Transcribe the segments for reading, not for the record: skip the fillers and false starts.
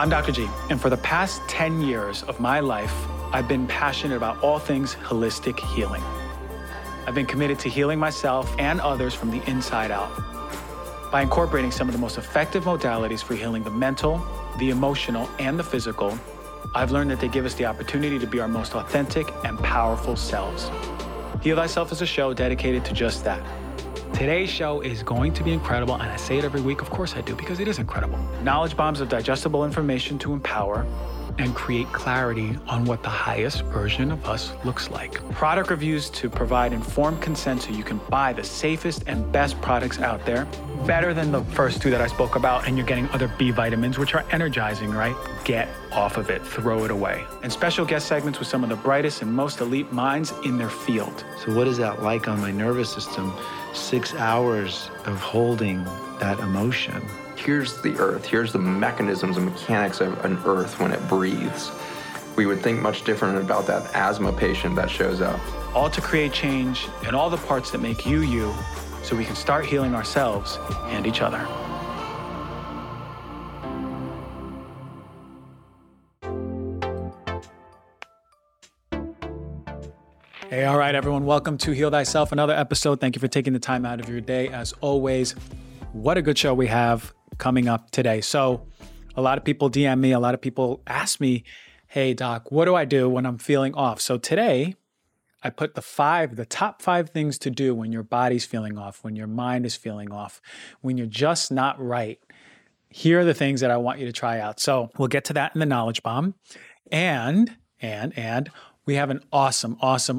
I'm Dr. G, and for the past 10 years of my life, I've been passionate about all things holistic healing. I've been committed to healing myself and others from the inside out by incorporating some of the most effective modalities for healing the mental, the emotional, and the physical. I've learned that they give us the opportunity to be our most authentic and powerful selves. Heal Thyself is a show dedicated to just that. Today's show is going to be incredible, and I say it every week, of course I do, because it is incredible. Knowledge bombs of digestible information to empower and create clarity on what the highest version of us looks like. Product reviews to provide informed consent so you can buy the safest and best products out there. Better than the first two that I spoke about, and you're getting other B vitamins, which are energizing, right? Get off of it, throw it away. And special guest segments with some of the brightest and most elite minds in their field. So what is that like on my nervous system? 6 hours of holding that emotion. Here's the earth. Here's the mechanisms and mechanics of an earth when it breathes. We would think much different about that asthma patient that shows up. All to create change in all the parts that make you, you, so we can start healing ourselves and each other. Hey, all right, everyone. Welcome to Heal Thyself, another episode. Thank you for taking the time out of your day. As always, what a good show we have coming up today. So a lot of people DM me, a lot of people ask me, hey, doc, what do I do when I'm feeling off? So today I put the top 5 things to do when your body's feeling off, when your mind is feeling off, when you're just not right. Here are the things that I want you to try out. So we'll get to that in the knowledge bomb. And we have an awesome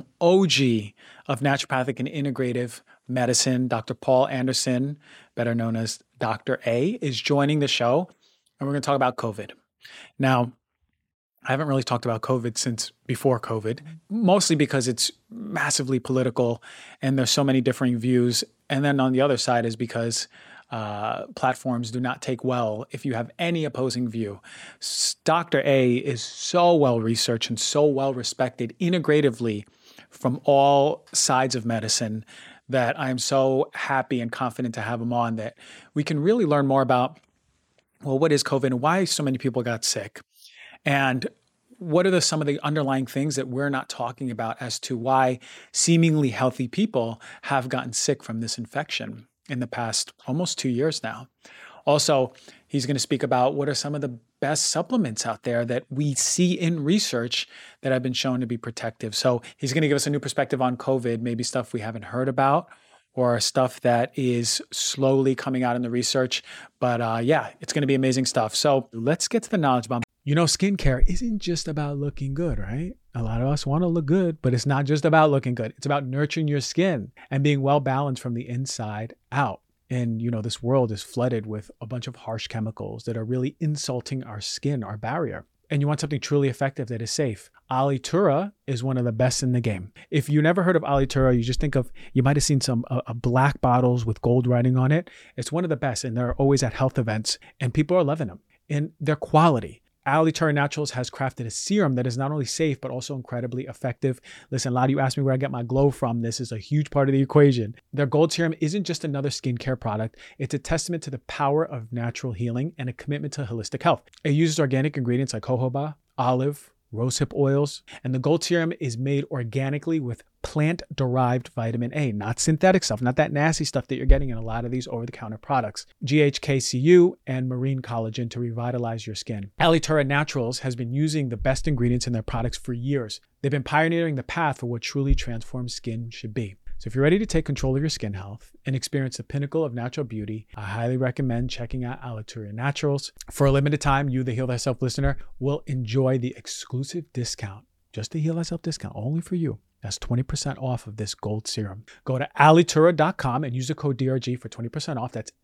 OG of naturopathic and integrative medicine. Dr. Paul Anderson, better known as Dr. A, is joining the show, and we're going to talk about COVID. Now, I haven't really talked about COVID since before COVID, mostly because it's massively political and there's so many differing views. And then on the other side is because platforms do not take well if you have any opposing view. Dr. A is so well researched and so well respected integratively from all sides of medicine that I'm so happy and confident to have him on, that we can really learn more about, well, what is COVID and why so many people got sick? And what are some of the underlying things that we're not talking about as to why seemingly healthy people have gotten sick from this infection in the past almost 2 years now. Also, he's going to speak about what are some of the best supplements out there that we see in research that have been shown to be protective. So he's going to give us a new perspective on COVID, maybe stuff we haven't heard about or stuff that is slowly coming out in the research. But it's going to be amazing stuff. So let's get to the knowledge bomb. You know, skincare isn't just about looking good, right? A lot of us want to look good, but it's not just about looking good. It's about nurturing your skin and being well balanced from the inside out. And, you know, this world is flooded with a bunch of harsh chemicals that are really insulting our skin, our barrier. And you want something truly effective that is safe. Alitura is one of the best in the game. If you never heard of Alitura, you just think of, you might have seen some black bottles with gold writing on it. It's one of the best, and they're always at health events, and people are loving them. And their quality. Alitura Naturals has crafted a serum that is not only safe, but also incredibly effective. Listen, a lot of you ask me where I get my glow from. This is a huge part of the equation. Their gold serum isn't just another skincare product. It's a testament to the power of natural healing and a commitment to holistic health. It uses organic ingredients like jojoba, olive, rosehip oils, and the gold serum is made organically with plant-derived vitamin A, not synthetic stuff, not that nasty stuff that you're getting in a lot of these over-the-counter products. GHKCU and marine collagen to revitalize your skin. Alitura Naturals has been using the best ingredients in their products for years. They've been pioneering the path for what truly transformed skin should be. So if you're ready to take control of your skin health and experience the pinnacle of natural beauty, I highly recommend checking out Alitura Naturals. For a limited time, you, the Heal Thyself listener, will enjoy the exclusive discount, just the Heal Thyself discount, only for you. That's 20% off of this gold serum. Go to alitura.com and use the code DRG for 20% off. That's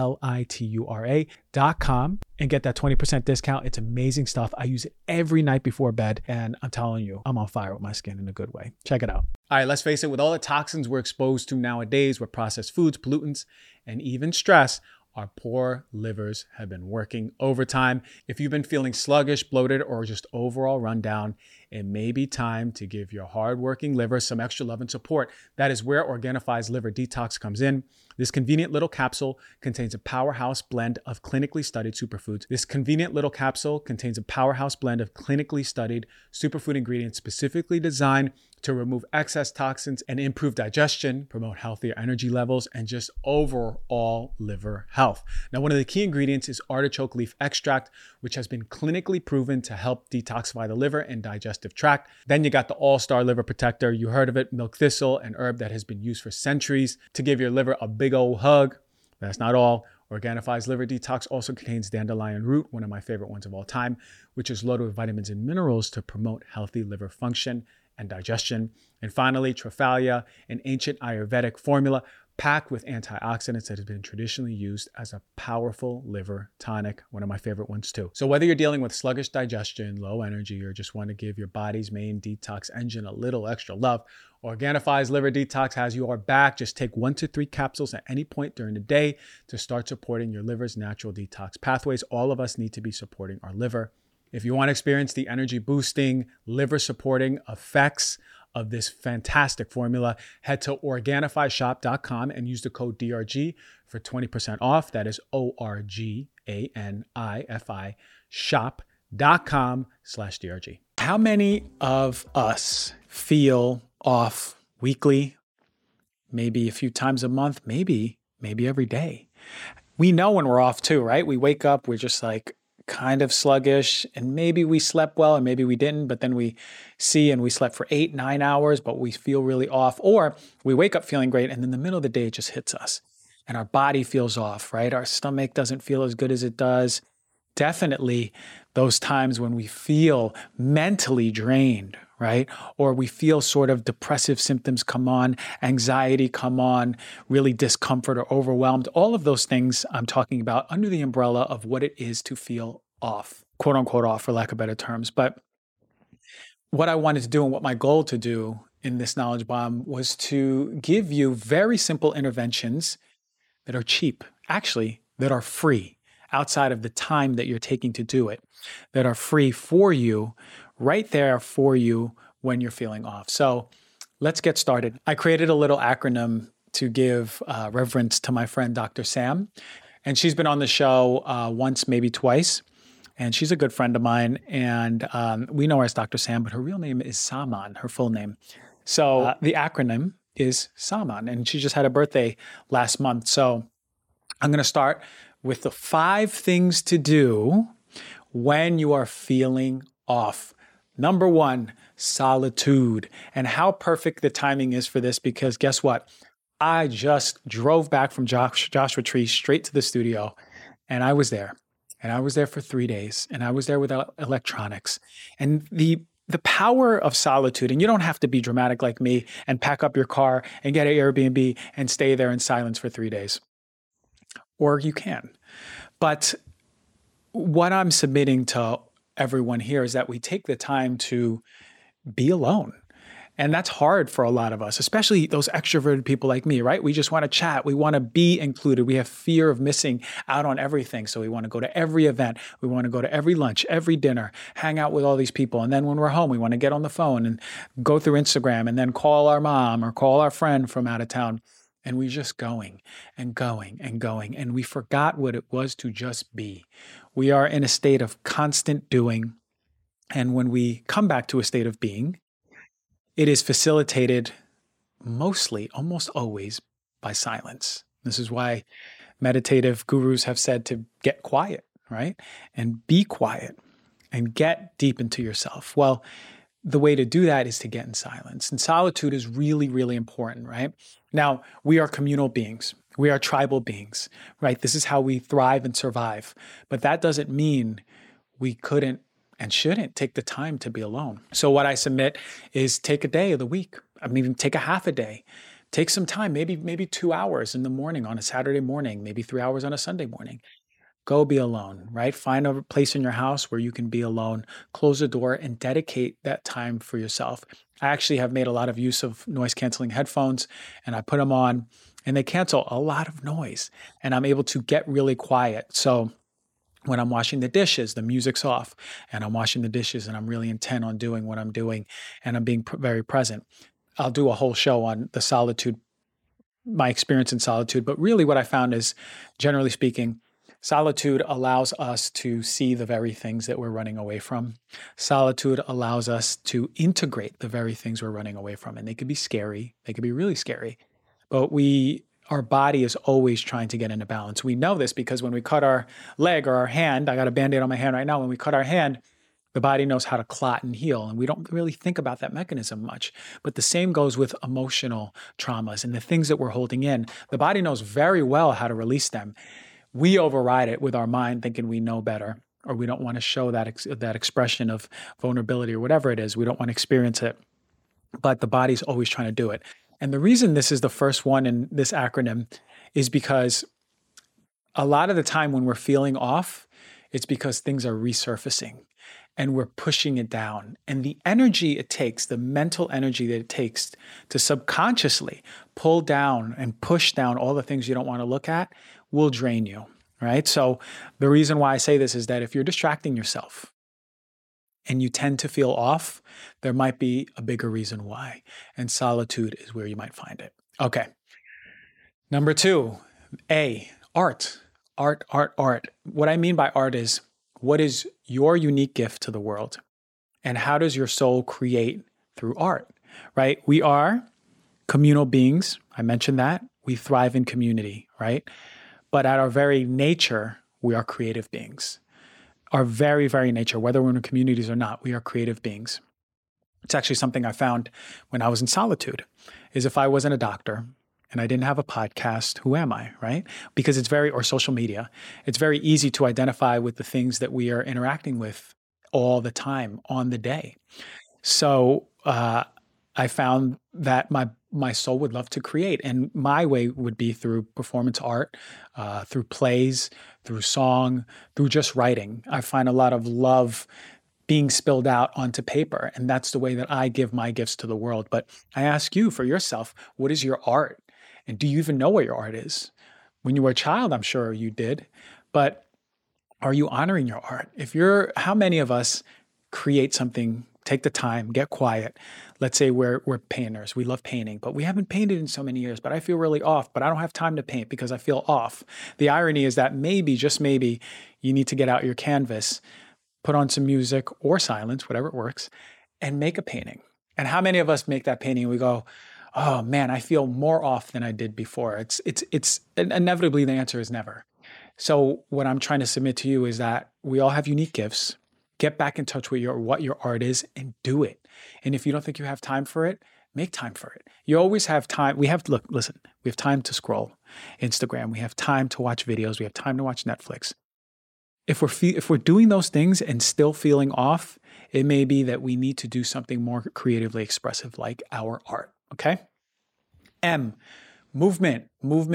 ALITURA.com and get that 20% discount. It's amazing stuff. I use it every night before bed, and I'm telling you, I'm on fire with my skin in a good way. Check it out. All right, let's face it, with all the toxins we're exposed to nowadays with processed foods, pollutants, and even stress, our poor livers have been working overtime. If you've been feeling sluggish, bloated, or just overall run down, it may be time to give your hardworking liver some extra love and support. That is where Organifi's Liver Detox comes in. This convenient little capsule contains a powerhouse blend of clinically studied superfood ingredients specifically designed to remove excess toxins and improve digestion, promote healthier energy levels, and just overall liver health. Now, one of the key ingredients is artichoke leaf extract, which has been clinically proven to help detoxify the liver and digestive tract. Then you got the All-Star Liver Protector. You heard of it, milk thistle, an herb that has been used for centuries to give your liver a big old hug. That's not all. Organifi's Liver Detox also contains dandelion root, one of my favorite ones of all time, which is loaded with vitamins and minerals to promote healthy liver function and digestion. And finally, Triphalia, an ancient Ayurvedic formula packed with antioxidants that has been traditionally used as a powerful liver tonic, one of my favorite ones too. So whether you're dealing with sluggish digestion, low energy, or just want to give your body's main detox engine a little extra love, Organifi's Liver Detox has your back. Just take 1 to 3 capsules at any point during the day to start supporting your liver's natural detox pathways. All of us need to be supporting our liver. If you want to experience the energy boosting, liver supporting effects of this fantastic formula, head to OrganifiShop.com and use the code DRG for 20% off. That is ORGANIFI shop.com/DRG. How many of us feel off weekly, maybe a few times a month, maybe every day? We know when we're off too, right? We wake up, we're just like kind of sluggish, and maybe we slept well and maybe we didn't, but then we see and we slept for 8-9 hours, but we feel really off. Or we wake up feeling great and in the middle of the day it just hits us and our body feels off, right? Our stomach doesn't feel as good as it does. Definitely those times when we feel mentally drained, right? Or we feel sort of depressive symptoms come on, anxiety come on, really discomfort or overwhelmed. All of those things I'm talking about under the umbrella of what it is to feel off, quote unquote off for lack of better terms. But what I wanted to do and what my goal to do in this knowledge bomb was to give you very simple interventions that are cheap, actually, that are free outside of the time that you're taking to do it, that are free for you, right there for you when you're feeling off. So let's get started. I created a little acronym to give reverence to my friend, Dr. Sam. And she's been on the show once, maybe twice. And she's a good friend of mine. And we know her as Dr. Sam, but her real name is Saman, her full name. So the acronym is Saman. And she just had a birthday last month. So I'm going to start with the 5 things to do when you are feeling off. Number 1, solitude. And how perfect the timing is for this, because guess what? I just drove back from Joshua Tree straight to the studio, and I was there. And I was there for 3 days, and I was there without electronics. And the power of solitude, and you don't have to be dramatic like me and pack up your car and get an Airbnb and stay there in silence for 3 days. Or you can. But what I'm submitting to everyone here is that we take the time to be alone. And that's hard for a lot of us, especially those extroverted people like me, right? We just want to chat. We want to be included. We have fear of missing out on everything. So we want to go to every event. We want to go to every lunch, every dinner, hang out with all these people. And then when we're home, we want to get on the phone and go through Instagram and then call our mom or call our friend from out of town. And we're just going and going and going. And we forgot what it was to just be. We are in a state of constant doing. And when we come back to a state of being, it is facilitated mostly, almost always, by silence. This is why meditative gurus have said to get quiet, right? And be quiet and get deep into yourself. Well, the way to do that is to get in silence. And solitude is really, really important, right? Now, we are communal beings. We are tribal beings, right? This is how we thrive and survive. But that doesn't mean we couldn't and shouldn't take the time to be alone. So what I submit is take a day of the week. I mean, even take a half a day. Take some time, maybe 2 hours in the morning on a Saturday morning, maybe 3 hours on a Sunday morning. Go be alone, right? Find a place in your house where you can be alone, close the door, and dedicate that time for yourself. I actually have made a lot of use of noise-canceling headphones, and I put them on, and they cancel a lot of noise, and I'm able to get really quiet. So When I'm washing the dishes, the music's off and I'm washing the dishes and I'm really intent on doing what I'm doing and I'm being very present. I'll do a whole show on the solitude, my experience in solitude. But really what I found is, generally speaking, solitude allows us to see the very things that we're running away from. Solitude allows us to integrate the very things we're running away from. And they could be scary. They could be really scary. But our body is always trying to get into balance. We know this because when we cut our leg or our hand, I got a Band-Aid on my hand right now. When we cut our hand, the body knows how to clot and heal. And we don't really think about that mechanism much. But the same goes with emotional traumas and the things that we're holding in. The body knows very well how to release them. We override it with our mind thinking we know better, or we don't want to show that expression of vulnerability or whatever it is. We don't want to experience it. But the body's always trying to do it. And the reason this is the first one in this acronym is because a lot of the time when we're feeling off, it's because things are resurfacing and we're pushing it down. And the energy it takes, the mental energy that it takes to subconsciously pull down and push down all the things you don't want to look at will drain you, right? So the reason why I say this is that if you're distracting yourself, and you tend to feel off, there might be a bigger reason why. And solitude is where you might find it. Okay. Number 2, A, art. Art, art, art. What I mean by art is, what is your unique gift to the world? And how does your soul create through art, right? We are communal beings. I mentioned that. We thrive in community, right? But at our very nature, we are creative beings. Our very, very nature, whether we're in communities or not, we are creative beings. It's actually something I found when I was in solitude, is if I wasn't a doctor and I didn't have a podcast, who am I, right? Because or social media, it's very easy to identify with the things that we are interacting with all the time on the day. So I found that my soul would love to create. And my way would be through performance art, through plays, through song, through just writing. I find a lot of love being spilled out onto paper. And that's the way that I give my gifts to the world. But I ask you for yourself, what is your art? And do you even know what your art is? When you were a child, I'm sure you did. But are you honoring your art? How many of us create something, take the time, get quiet? Let's say we're painters. We love painting, but we haven't painted in so many years, but I feel really off, but I don't have time to paint because I feel off. The irony is that maybe, just maybe, you need to get out your canvas, put on some music or silence, whatever works, and make a painting. And how many of us make that painting and we go, oh man, I feel more off than I did before? It's inevitably the answer is never. So what I'm trying to submit to you is that we all have unique gifts. Get back in touch with what your art is and do it. And if you don't think you have time for it, make time for it. You always have time. We have time to scroll Instagram. We have time to watch videos. We have time to watch Netflix. If we're doing those things and still feeling off, it may be that we need to do something more creatively expressive like our art, okay? M, movement.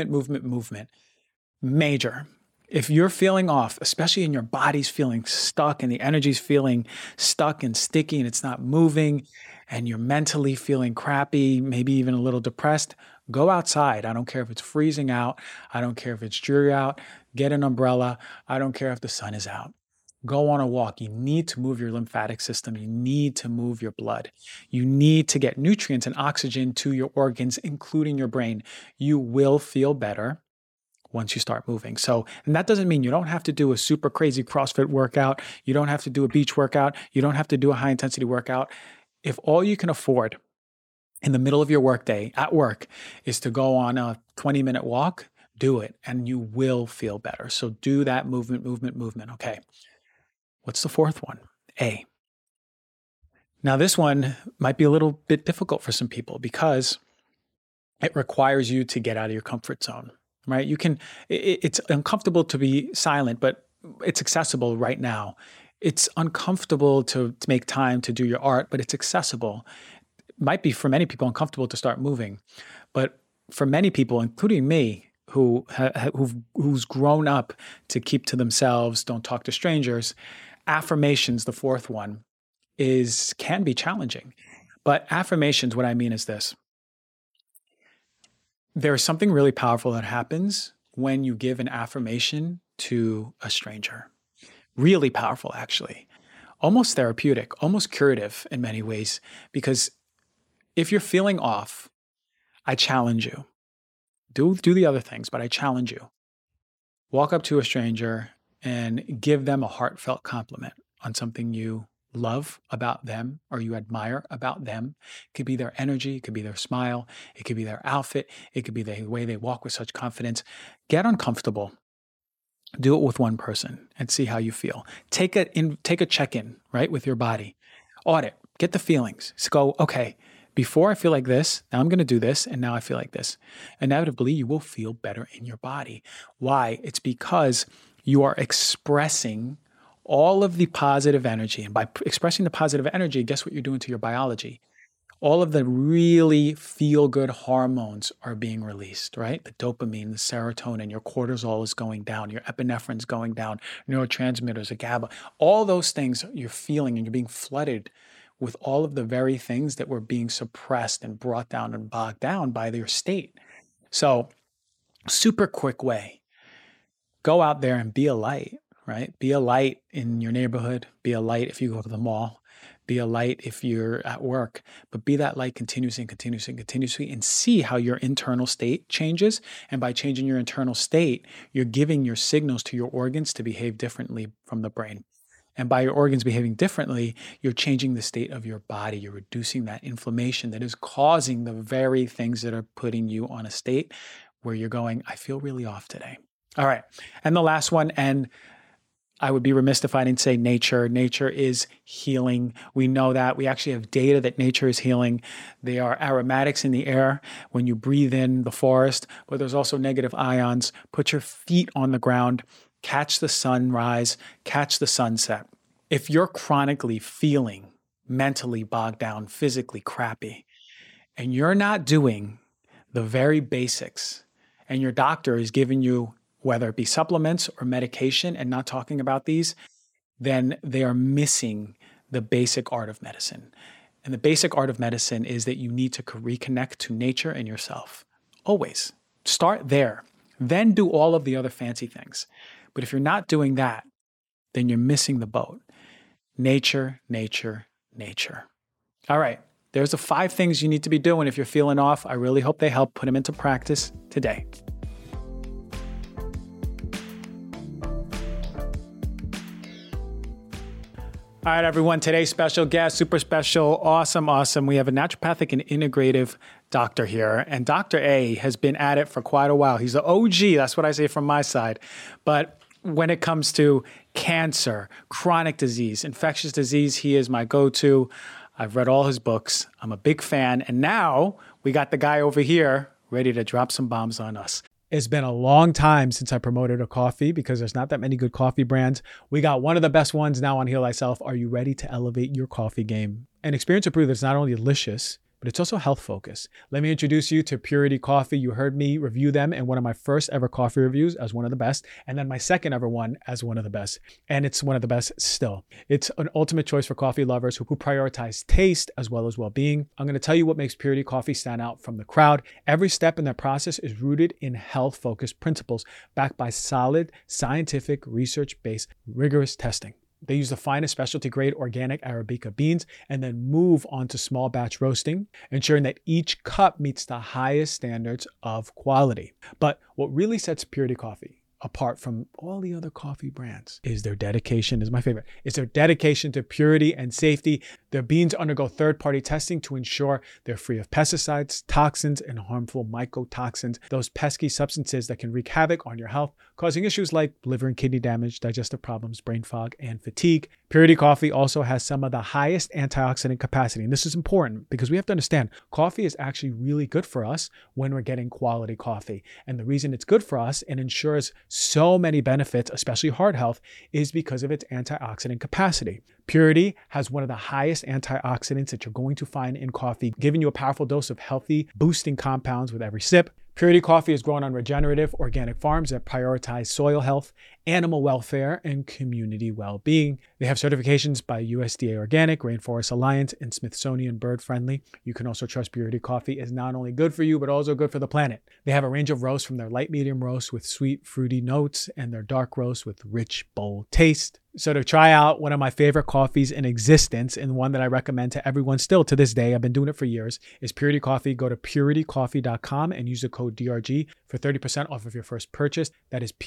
Major. If you're feeling off, especially in your body's feeling stuck and the energy's feeling stuck and sticky and it's not moving and you're mentally feeling crappy, maybe even a little depressed, go outside. I don't care if it's freezing out. I don't care if it's dreary out. Get an umbrella. I don't care if the sun is out. Go on a walk. You need to move your lymphatic system. You need to move your blood. You need to get nutrients and oxygen to your organs, including your brain. You will feel better once you start moving. And that doesn't mean you don't have to do a super crazy CrossFit workout. You don't have to do a beach workout. You don't have to do a high intensity workout. If all you can afford in the middle of your workday at work is to go on a 20-minute walk, do it and you will feel better. So do that movement. Okay. What's the fourth one? A. Now this one might be a little bit difficult for some people because it requires you to get out of your comfort zone, right? It's uncomfortable to be silent, but it's accessible right now. It's uncomfortable to make time to do your art, but it's accessible. It might be for many people uncomfortable to start moving, but for many people, including me, who's grown up to keep to themselves, don't talk to strangers, affirmations, the fourth one, can be challenging. But affirmations, what I mean is this. There's something really powerful that happens when you give an affirmation to a stranger. Really powerful, actually. Almost therapeutic, almost curative in many ways. Because if you're feeling off, I challenge you. Do the other things, but I challenge you. Walk up to a stranger and give them a heartfelt compliment on something you love about them or you admire about them. It could be their energy, it could be their smile, it could be their outfit, it could be the way they walk with such confidence. Get uncomfortable. Do it with one person and see how you feel. Take a check-in, right, with your body. Audit, get the feelings. So go, okay, before I feel like this, now I'm going to do this, and now I feel like this. Inevitably, you will feel better in your body. Why? It's because you are expressing all of the positive energy. And by expressing the positive energy, guess what you're doing to your biology? All of the really feel-good hormones are being released, right? The dopamine, the serotonin, your cortisol is going down, your epinephrine's going down, neurotransmitters, the GABA. All those things you're feeling, and you're being flooded with all of the very things that were being suppressed and brought down and bogged down by their state. So, super quick way. Go out there and be a light, right? Be a light in your neighborhood. Be a light if you go to the mall. Be a light if you're at work, but be that light continuously and see how your internal state changes. And by changing your internal state, you're giving your signals to your organs to behave differently from the brain. And by your organs behaving differently, you're changing the state of your body. You're reducing that inflammation that is causing the very things that are putting you on a state where you're going, I feel really off today. All right. And the last one, and I would be remiss if I didn't say nature. Nature is healing. We know that. We actually have data that nature is healing. There are aromatics in the air when you breathe in the forest, but there's also negative ions. Put your feet on the ground, catch the sunrise, catch the sunset. If you're chronically feeling mentally bogged down, physically crappy, and you're not doing the very basics, and your doctor is giving you whether it be supplements or medication and not talking about these, then they are missing the basic art of medicine. And the basic art of medicine is that you need to reconnect to nature and yourself. Always. Start there. Then do all of the other fancy things. But if you're not doing that, then you're missing the boat. Nature, nature, nature. All right. There's the 5 things you need to be doing if you're feeling off. I really hope they help. Put them into practice today. All right, everyone. Today's special guest, super special, awesome. We have a naturopathic and integrative doctor here. And Dr. A has been at it for quite a while. He's the OG. That's what I say from my side. But when it comes to cancer, chronic disease, infectious disease, he is my go-to. I've read all his books. I'm a big fan. And now we got the guy over here ready to drop some bombs on us. It's been a long time since I promoted a coffee because there's not that many good coffee brands. We got one of the best ones now on Heal Thyself. Are you ready to elevate your coffee game? And experience will prove that it's not only delicious, but it's also health focused. Let me introduce you to Purity Coffee. You heard me review them in one of my first ever coffee reviews as one of the best, and then my second ever one as one of the best. And it's one of the best still. It's an ultimate choice for coffee lovers who prioritize taste as well as well-being. I'm going to tell you what makes Purity Coffee stand out from the crowd. Every step in their process is rooted in health-focused principles backed by solid, scientific, research-based, rigorous testing. They use the finest specialty grade organic Arabica beans and then move on to small batch roasting, ensuring that each cup meets the highest standards of quality. But what really sets Purity Coffee apart from all the other coffee brands is their dedication, is my favorite. It's their dedication to purity and safety. Their beans undergo third-party testing to ensure they're free of pesticides, toxins, and harmful mycotoxins, those pesky substances that can wreak havoc on your health, causing issues like liver and kidney damage, digestive problems, brain fog, and fatigue. Purity Coffee also has some of the highest antioxidant capacity. And this is important because we have to understand coffee is actually really good for us when we're getting quality coffee. And the reason it's good for us and ensures so many benefits, especially heart health, is because of its antioxidant capacity. Purity has one of the highest antioxidants that you're going to find in coffee, giving you a powerful dose of healthy, boosting compounds with every sip. Purity Coffee is grown on regenerative organic farms that prioritize soil health animal welfare, and community well-being. They have certifications by USDA Organic, Rainforest Alliance, and Smithsonian Bird Friendly. You can also trust Purity Coffee is not only good for you, but also good for the planet. They have a range of roasts, from their light medium roast with sweet, fruity notes and their dark roast with rich, bold taste. So to try out one of my favorite coffees in existence, and one that I recommend to everyone still to this day, I've been doing it for years, is Purity Coffee. Go to puritycoffee.com and use the code DRG for 30% off of your first purchase. That is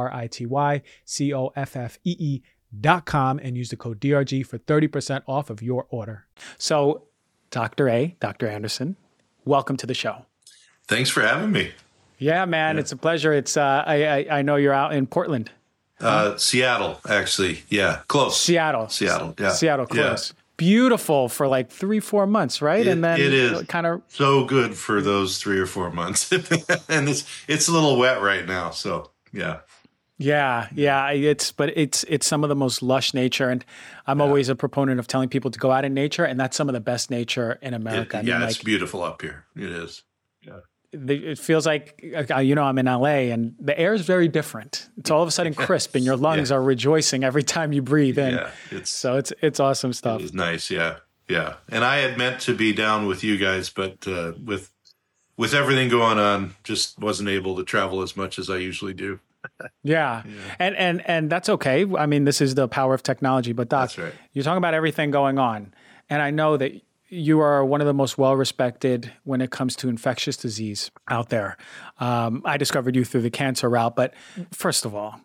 puritycoffee.com and use the code DRG for 30% off of your order. So, Dr. Anderson, welcome to the show. Thanks for having me. Yeah, man, It's a pleasure. It's I know you're out in Portland. Seattle, actually. Yeah, close. Seattle, yeah. Seattle, close. Yeah. Beautiful for like 3-4 months, right? And then it is kind of so good for those 3 or 4 months. And it's a little wet right now, so yeah. Yeah. It's some of the most lush nature, and I'm always a proponent of telling people to go out in nature, and that's some of the best nature in America. It's beautiful up here. It is. Yeah. It feels like, I'm in LA, and the air is very different. It's all of a sudden crisp, and your lungs are rejoicing every time you breathe in. Yeah, it's awesome stuff. It was nice. Yeah. And I had meant to be down with you guys, but with everything going on, just wasn't able to travel as much as I usually do. Yeah. And that's okay. I mean, this is the power of technology. But Doc, that's right. You're talking about everything going on, and I know that you are one of the most well-respected when it comes to infectious disease out there. I discovered you through the cancer route, but first of all,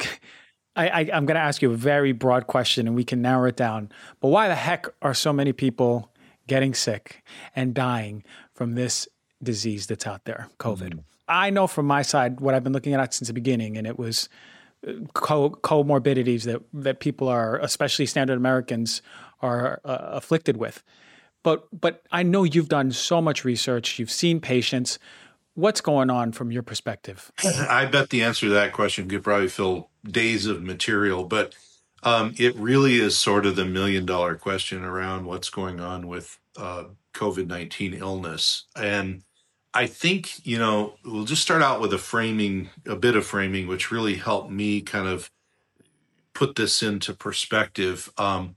I'm going to ask you a very broad question, and we can narrow it down. But why the heck are so many people getting sick and dying from this disease that's out there, COVID? Mm-hmm. I know from my side what I've been looking at since the beginning, and it was comorbidities that people are, especially standard Americans, are afflicted with. But I know you've done so much research. You've seen patients. What's going on from your perspective? I bet the answer to that question could probably fill days of material, but it really is sort of the $1 million question around what's going on with COVID-19 illness. And I think, we'll just start out with a bit of framing, which really helped me kind of put this into perspective.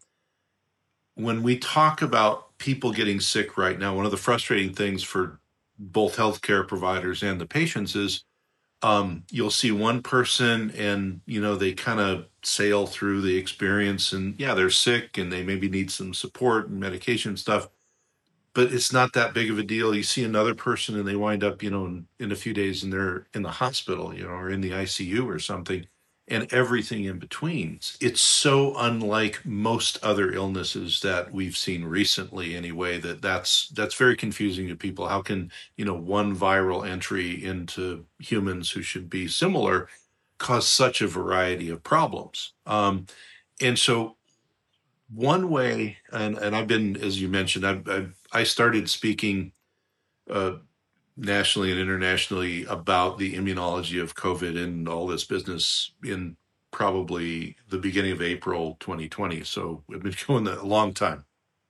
When we talk about people getting sick right now, one of the frustrating things for both healthcare providers and the patients is you'll see one person and, they kind of sail through the experience and they're sick and they maybe need some support and medication stuff, but it's not that big of a deal. You see another person and they wind up, in a few days and they're in the hospital, or in the ICU or something, and everything in between. It's so unlike most other illnesses that we've seen recently anyway, that's very confusing to people. How can, one viral entry into humans who should be similar cause such a variety of problems? And so one way, and I've been, as you mentioned, I started speaking nationally and internationally about the immunology of COVID and all this business in probably the beginning of April 2020. So we've been going a long time.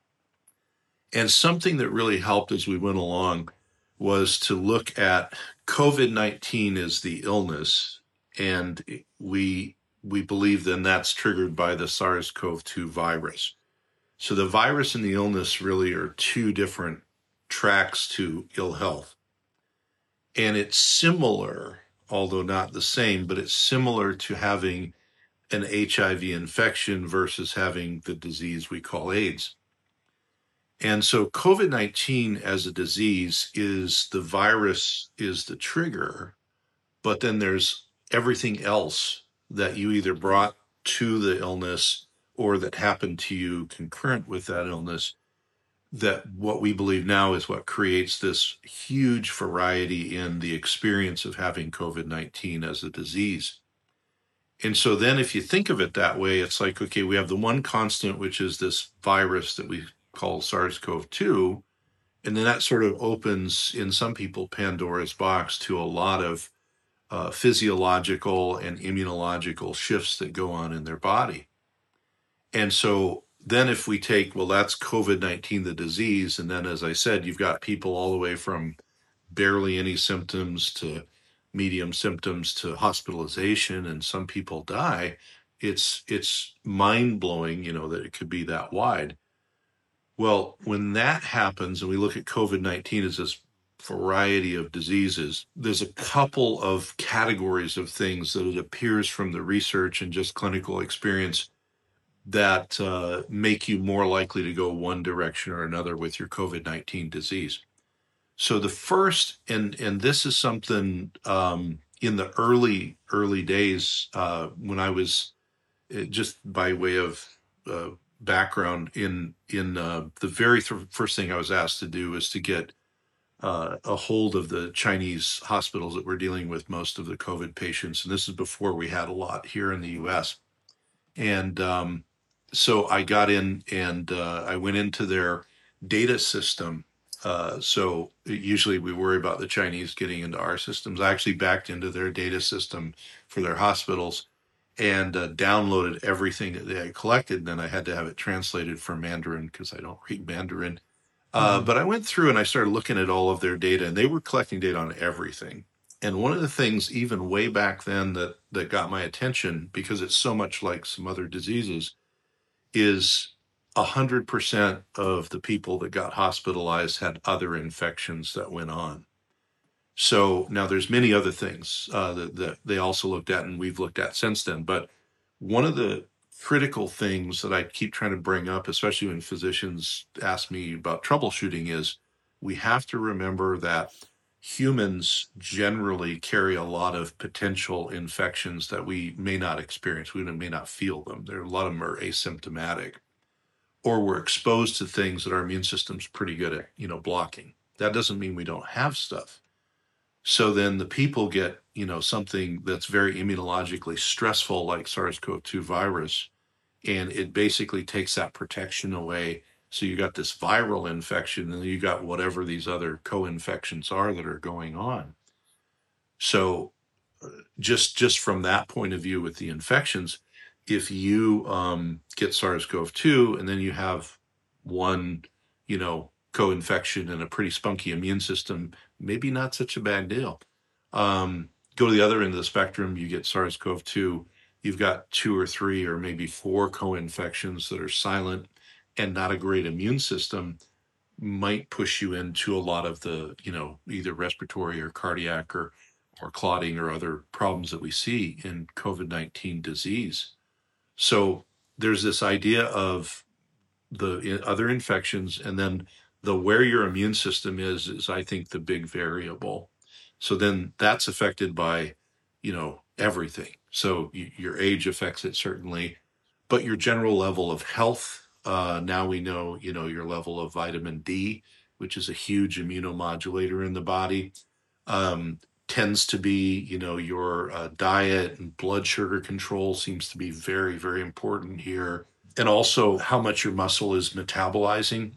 And something that really helped as we went along was to look at COVID-19 as the illness. And we believe then that's triggered by the SARS-CoV-2 virus. So the virus and the illness really are two different tracks to ill health. And it's similar, although not the same, but it's similar to having an HIV infection versus having the disease we call AIDS. And so COVID-19 as a disease is the virus is the trigger, but then there's everything else that you either brought to the illness or that happened to you concurrent with that illness, that what we believe now is what creates this huge variety in the experience of having COVID-19 as a disease. And so then if you think of it that way, it's like, okay, we have the one constant, which is this virus that we call SARS-CoV-2, and then that sort of opens, in some people, Pandora's box to a lot of physiological and immunological shifts that go on in their body. And so then if we take, well, that's COVID-19, the disease, and then, as I said, you've got people all the way from barely any symptoms to medium symptoms to hospitalization, and some people die. It's mind-blowing, that it could be that wide. Well, when that happens, and we look at COVID-19 as this variety of diseases, there's a couple of categories of things that it appears from the research and just clinical experience that make you more likely to go one direction or another with your COVID-19 disease. So the first, and this is something in the early days when I was, just by way of background, in the very first thing I was asked to do was to get a hold of the Chinese hospitals that were dealing with most of the COVID patients, and this is before we had a lot here in the U.S. And so I got in and I went into their data system. So usually we worry about the Chinese getting into our systems. I actually backed into their data system for their hospitals and downloaded everything that they had collected. And then I had to have it translated for Mandarin because I don't read Mandarin. But I went through and I started looking at all of their data, and they were collecting data on everything. And one of the things, even way back then, that got my attention, because it's so much like some other diseases, is 100% of the people that got hospitalized had other infections that went on. So now there's many other things that they also looked at, and we've looked at since then. But one of the critical things that I keep trying to bring up, especially when physicians ask me about troubleshooting, is we have to remember that humans generally carry a lot of potential infections that we may not experience. We may not feel them. A lot of them are asymptomatic, or we're exposed to things that our immune system's pretty good at, blocking. That doesn't mean we don't have stuff. So then the people get, something that's very immunologically stressful, like SARS-CoV-2 virus, and it basically takes that protection away. So you got this viral infection, and then you got whatever these other co-infections are that are going on. So just from that point of view with the infections, if you get SARS-CoV-2 and then you have one, co-infection and a pretty spunky immune system, maybe not such a bad deal. Go to the other end of the spectrum, you get SARS-CoV-2, you've got 2 or 3 or maybe 4 co-infections that are silent, and not a great immune system might push you into a lot of the, either respiratory or cardiac or clotting or other problems that we see in COVID-19 disease. So there's this idea of the other infections, and then where your immune system is I think the big variable. So then that's affected by, everything. So your age affects it certainly, but your general level of health. Now we know, your level of vitamin D, which is a huge immunomodulator in the body, tends to be, your diet and blood sugar control seems to be very, very important here. And also how much your muscle is metabolizing,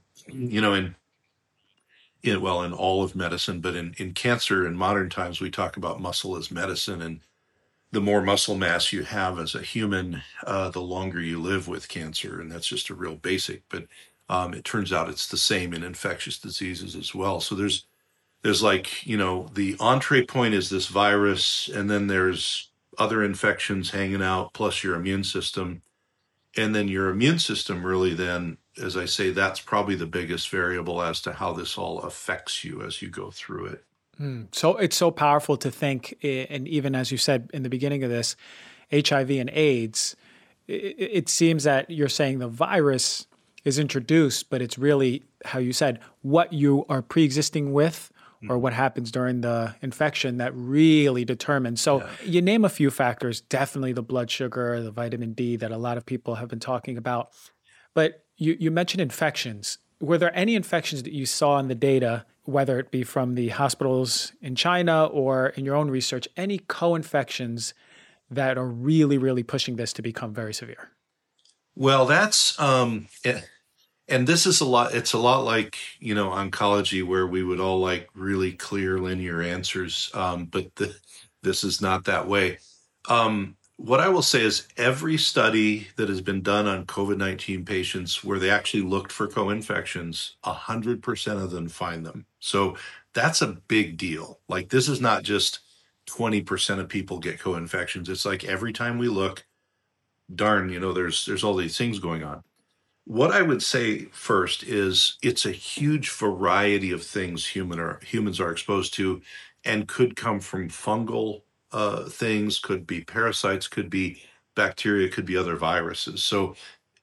in all of medicine, but in cancer in modern times, we talk about muscle as medicine. And the more muscle mass you have as a human, the longer you live with cancer. And that's just a real basic, but it turns out it's the same in infectious diseases as well. So there's like, the entree point is this virus, and then there's other infections hanging out, plus your immune system. And then your immune system really then, as I say, that's probably the biggest variable as to how this all affects you as you go through it. So it's so powerful to think, and even as you said in the beginning of this, HIV and AIDS, it seems that you're saying the virus is introduced, but it's really, how you said, what you are pre-existing with or what happens during the infection that really determines. So you name a few factors, definitely the blood sugar, the vitamin D that a lot of people have been talking about. But you mentioned infections. Were there any infections that you saw in the data, whether it be from the hospitals in China or in your own research, any co-infections that are really, really pushing this to become very severe? Well, that's, and this is it's a lot like, oncology, where we would all like really clear linear answers. But this is not that way. What I will say is every study that has been done on COVID-19 patients where they actually looked for co-infections, 100% of them find them. So that's a big deal. Like, this is not just, 20% of people get co-infections. It's like every time we look, darn, there's all these things going on. What I would say first is it's a huge variety of things humans are exposed to, and could come from fungal things, could be parasites, could be bacteria, could be other viruses. So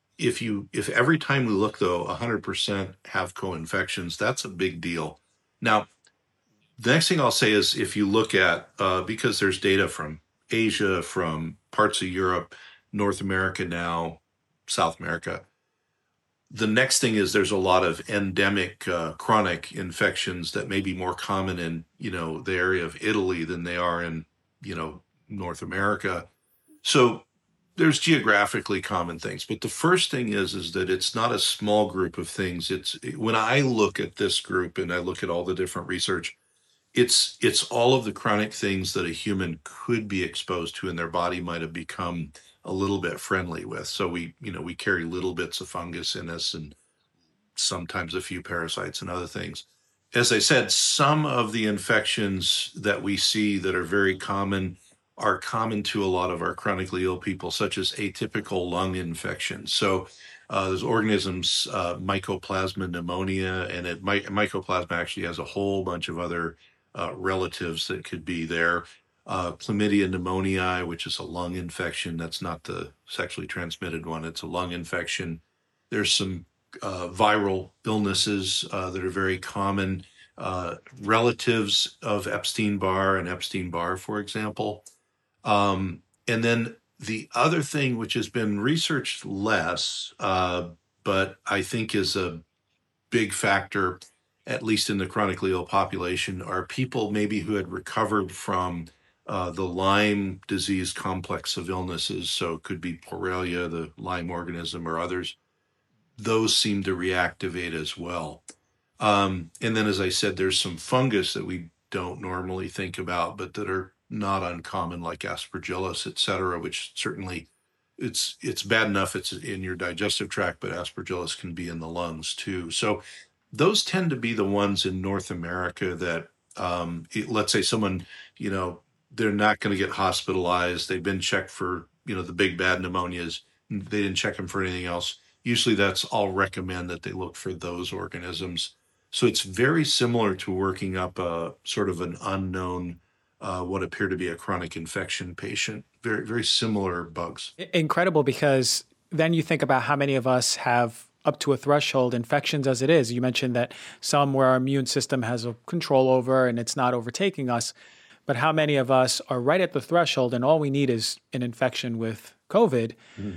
if every time we look, though, 100% have co-infections, that's a big deal. Now, the next thing I'll say is, if you look at, because there's data from Asia, from parts of Europe, North America now, South America, the next thing is there's a lot of endemic chronic infections that may be more common in, the area of Italy than they are in, North America. So there's geographically common things. But the first thing is that it's not a small group of things. When I look at this group and I look at all the different research, it's all of the chronic things that a human could be exposed to and their body might have become a little bit friendly with. So we carry little bits of fungus in us, and sometimes a few parasites and other things. As I said, some of the infections that we see that are very common are common to a lot of our chronically ill people, such as atypical lung infections. So there's organisms, Mycoplasma pneumonia, and Mycoplasma actually has a whole bunch of other relatives that could be there. Chlamydia pneumoniae, which is a lung infection. That's not the sexually transmitted one. It's a lung infection. There's some viral illnesses that are very common. Relatives of Epstein-Barr and Epstein-Barr, for example. And then the other thing, which has been researched less, but I think is a big factor, at least in the chronically ill population, are people maybe who had recovered from the Lyme disease complex of illnesses. So it could be Borrelia, the Lyme organism, or others. Those seem to reactivate as well. And then, as I said, there's some fungus that we don't normally think about, but that are not uncommon, like Aspergillus, et cetera, which certainly it's bad enough it's in your digestive tract, but Aspergillus can be in the lungs too. So those tend to be the ones in North America that, let's say someone, they're not going to get hospitalized. They've been checked for, the big bad pneumonias. They didn't check them for anything else. Usually I'll recommend that they look for those organisms. So it's very similar to working up a sort of an unknown, what appear to be a chronic infection patient. Very, very similar bugs. Incredible, because then you think about how many of us have up to a threshold infections as it is. You mentioned that some where our immune system has a control over and it's not overtaking us. But how many of us are right at the threshold and all we need is an infection with COVID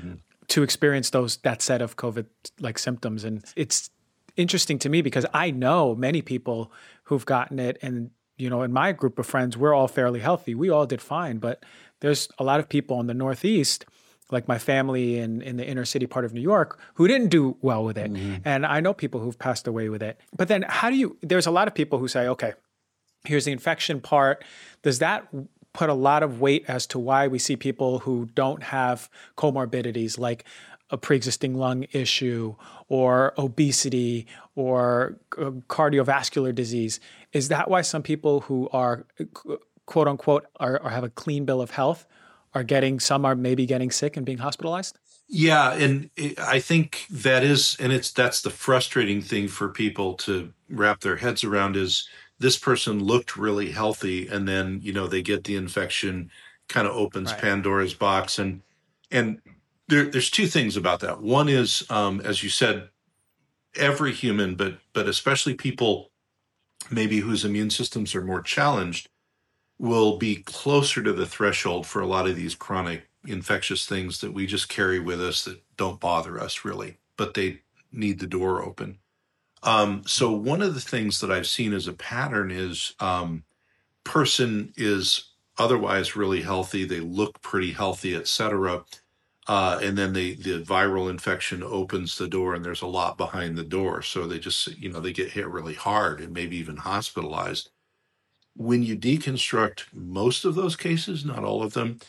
to experience that set of COVID-like symptoms? And it's interesting to me because I know many people who've gotten it, and in my group of friends, we're all fairly healthy. We all did fine, but there's a lot of people in the Northeast, like my family in the inner city part of New York, who didn't do well with it. And I know people who've passed away with it. But then there's a lot of people who say, okay, here's the infection part. Does that put a lot of weight as to why we see people who don't have comorbidities like a pre-existing lung issue or obesity or cardiovascular disease? Is that why some people who are, quote unquote, or have a clean bill of health some are maybe getting sick and being hospitalized? Yeah, and I think that's the frustrating thing for people to wrap their heads around is this person looked really healthy, and then, they get the infection, kind of opens Pandora's box. And there's two things about that. One is, as you said, every human, but especially people maybe whose immune systems are more challenged, will be closer to the threshold for a lot of these chronic infectious things that we just carry with us that don't bother us really, but they need the door open. So one of the things that I've seen as a pattern is person is otherwise really healthy. They look pretty healthy, et cetera. And then the viral infection opens the door and there's a lot behind the door. So they just, they get hit really hard and maybe even hospitalized. When you deconstruct most of those cases, not all of them,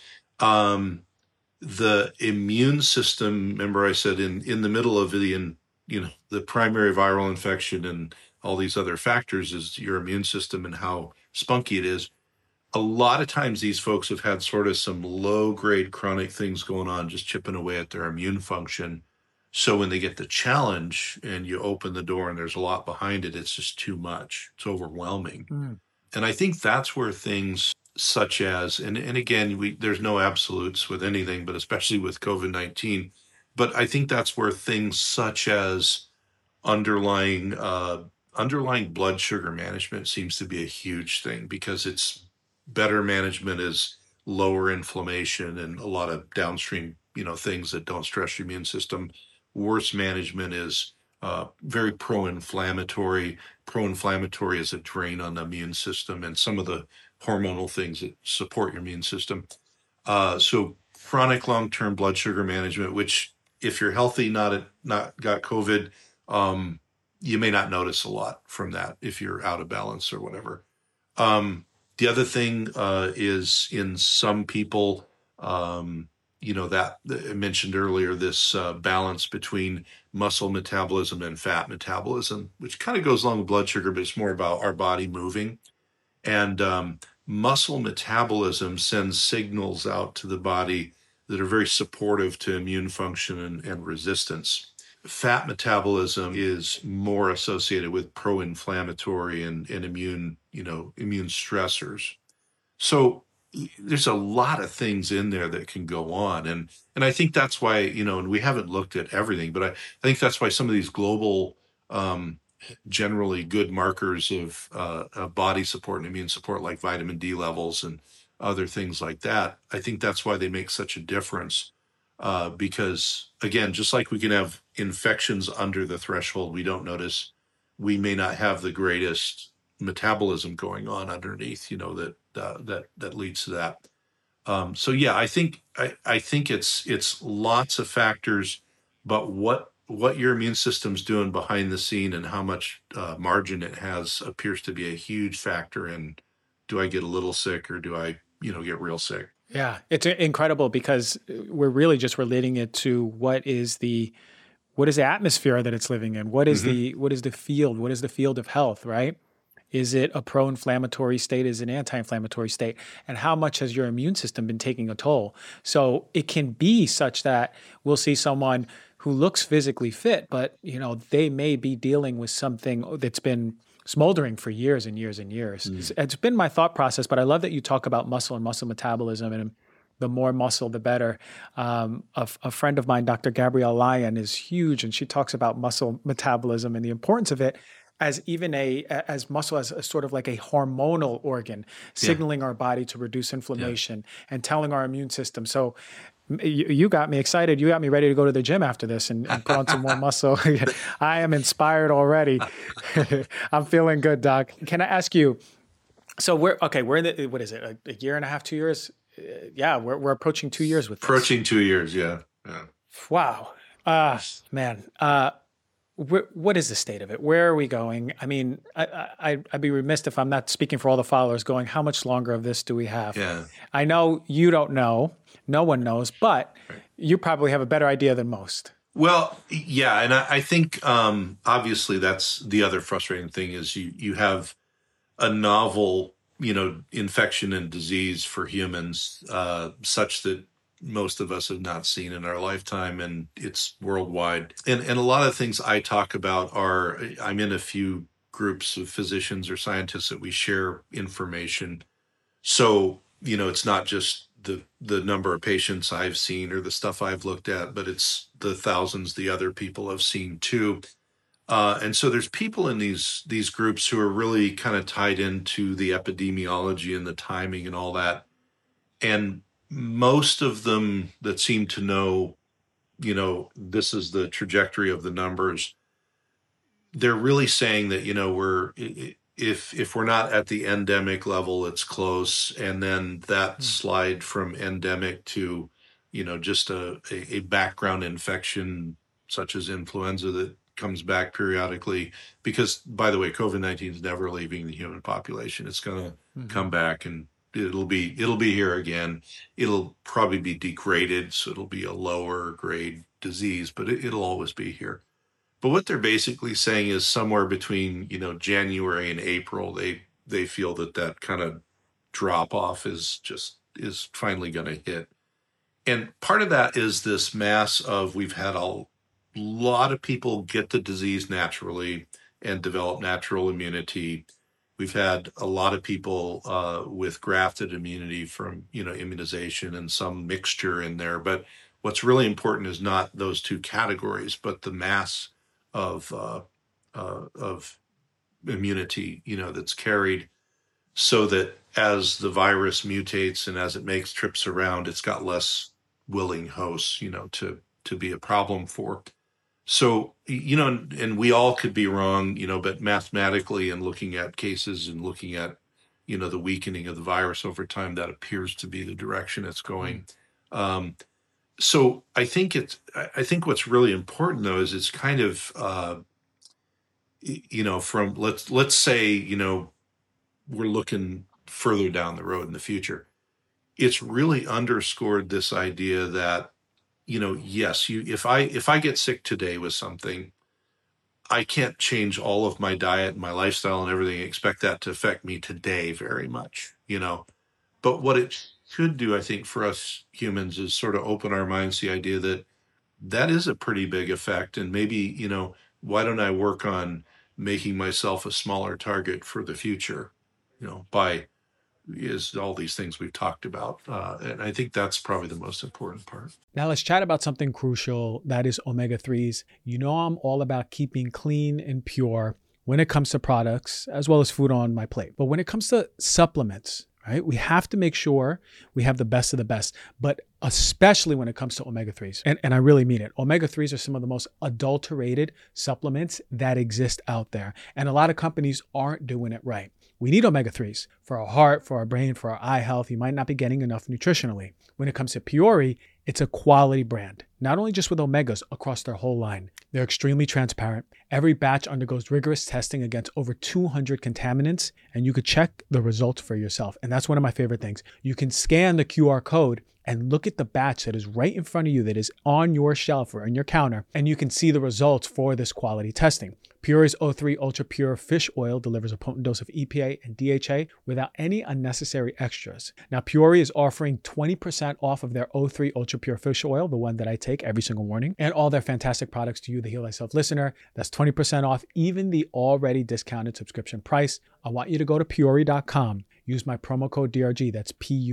the immune system, remember I said in the middle of the primary viral infection and all these other factors is your immune system and how spunky it is. a lot of times these folks have had sort of some low-grade chronic things going on, just chipping away at their immune function. So when they get the challenge and you open the door and there's a lot behind it, it's just too much. It's overwhelming. Mm. And I think that's where things such as, and again, there's no absolutes with anything, but especially with COVID-19. But I think that's where things such as underlying blood sugar management seems to be a huge thing, because it's better management is lower inflammation and a lot of downstream, things that don't stress your immune system. Worse management is very pro-inflammatory. Pro-inflammatory is a drain on the immune system and some of the hormonal things that support your immune system. So chronic long-term blood sugar management, which if you're healthy, not got COVID, you may not notice a lot from that if you're out of balance or whatever. The other thing is in some people, that I mentioned earlier, this balance between muscle metabolism and fat metabolism, which kind of goes along with blood sugar, but it's more about our body moving. And muscle metabolism sends signals out to the body that are very supportive to immune function and resistance. Fat metabolism is more associated with pro-inflammatory and immune stressors. So there's a lot of things in there that can go on. And I think that's why, and we haven't looked at everything, but I think that's why some of these global, generally good markers of body support and immune support, like vitamin D levels and other things like that, I think that's why they make such a difference. Because again, just like we can have infections under the threshold we don't notice, we may not have the greatest metabolism going on underneath, that leads to that. So yeah, I think it's lots of factors, but what your immune system's doing behind the scene and how much margin it has appears to be a huge factor in, do I get a little sick or do I get real sick? Yeah, it's incredible because we're really just relating it to what is the atmosphere that it's living in? What is the field? What is the field of health, right? Is it a pro-inflammatory state? Is it an anti-inflammatory state? And how much has your immune system been taking a toll? So it can be such that we'll see someone who looks physically fit, but they may be dealing with something that's been smoldering for years and years and years. It's been my thought process, but I love that you talk about muscle and muscle metabolism, and the more muscle, the better. A friend of mine, Dr. Gabrielle Lyon, is huge, and she talks about muscle metabolism and the importance of it as as muscle as a sort of like a hormonal organ, signaling our body to reduce inflammation and telling our immune system. So you got me excited. You got me ready to go to the gym after this and put on some more muscle. I am inspired already. I'm feeling good, Doc. Can I ask you, so we're in the, what is it, a year and a half, 2 years? Yeah, we're approaching 2 years with this. Approaching 2 years, yeah. Wow. Man. What is the state of it? Where are we going? I mean, I'd be remiss if I'm not speaking for all the followers going, how much longer of this do we have? Yeah. I know you don't know. No one knows, but you probably have a better idea than most. Well, yeah. And I think, obviously that's the other frustrating thing is you have a novel, infection and disease for humans, such that most of us have not seen in our lifetime, and it's worldwide. And a lot of things I talk about I'm in a few groups of physicians or scientists that we share information. So, it's not just the number of patients I've seen or the stuff I've looked at, but it's the thousands the other people have seen too. And so there's people in these groups who are really kind of tied into the epidemiology and the timing and all that. And most of them that seem to know, this is the trajectory of the numbers, they're really saying that, if we're not at the endemic level, it's close. And then that slide from endemic to, just a background infection such as influenza that comes back periodically, because by the way, COVID-19 is never leaving the human population. It's going to come back, and it'll be here again. It'll probably be degraded, so it'll be a lower grade disease, but it'll always be here. But what they're basically saying is somewhere between, January and April, they feel that kind of drop off is finally going to hit. And part of that is this mass of, we've had a lot of people get the disease naturally and develop natural immunity. We've had a lot of people with grafted immunity from, immunization and some mixture in there. But what's really important is not those two categories, but the mass of immunity, that's carried, so that as the virus mutates and as it makes trips around, it's got less willing hosts, to be a problem for. So, and we all could be wrong, but mathematically, and looking at cases and looking at, the weakening of the virus over time, that appears to be the direction it's going. So I think what's really important, though, is it's kind of, from let's say, we're looking further down the road in the future. It's really underscored this idea that, yes, if I get sick today with something, I can't change all of my diet and my lifestyle and everything, expect that to affect me today very much, But what it should do, I think, for us humans is sort of open our minds to the idea that is a pretty big effect. And maybe, why don't I work on making myself a smaller target for the future, by is all these things we've talked about. And I think that's probably the most important part. Now let's chat about something crucial, that is omega-3s. I'm all about keeping clean and pure when it comes to products as well as food on my plate. But when it comes to supplements, right, we have to make sure we have the best of the best, but especially when it comes to omega-3s. And I really mean it. Omega-3s are some of the most adulterated supplements that exist out there. And a lot of companies aren't doing it right. We need omega-3s for our heart, for our brain, for our eye health. You might not be getting enough nutritionally. When it comes to Puori, it's a quality brand, not only just with omegas, across their whole line. They're extremely transparent. Every batch undergoes rigorous testing against over 200 contaminants, and you could check the results for yourself. And that's one of my favorite things. You can scan the QR code and look at the batch that is right in front of you, that is on your shelf or on your counter, and you can see the results for this quality testing. Puori's O3 Ultra Pure Fish Oil delivers a potent dose of EPA and DHA without any unnecessary extras. Now, Puori is offering 20% off of their O3 Ultra Pure Fish Oil, the one that I take every single morning, and all their fantastic products to you, the Heal Thyself listener. That's 20% off, even the already discounted subscription price. I want you to go to Puori.com. Use my promo code DRG, that's